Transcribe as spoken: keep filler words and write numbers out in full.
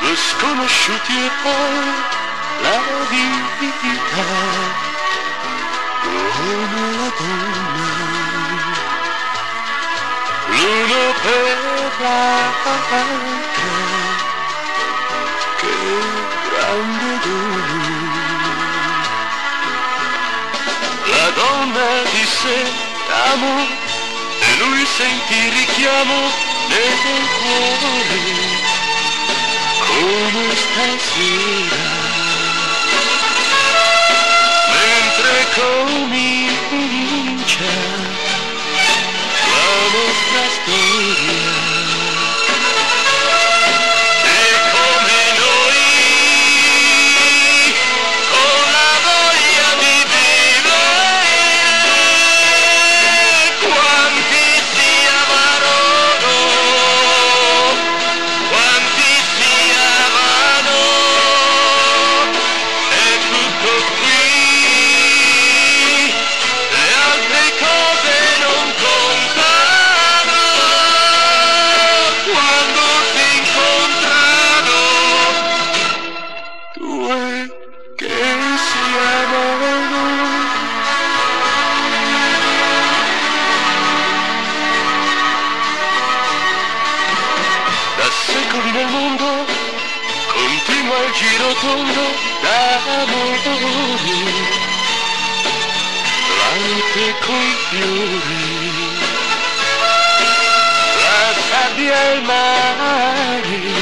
due sconosciuti e poi la vita come la donna, l'uno per l'altra, che grande dono. La donna disse amo e lui sentì il richiamo nel cuore come stasera, mentre comincia la nostra storia. E come noi, con la voglia di vivere, quanti si amano, quanti si amano, è tutto qui, le altre cose non contano, quando si incontrano due che si amano. Da secoli nel mondo continua il giro tondo d'amore, anche coi fiori, la sabbia e il mare,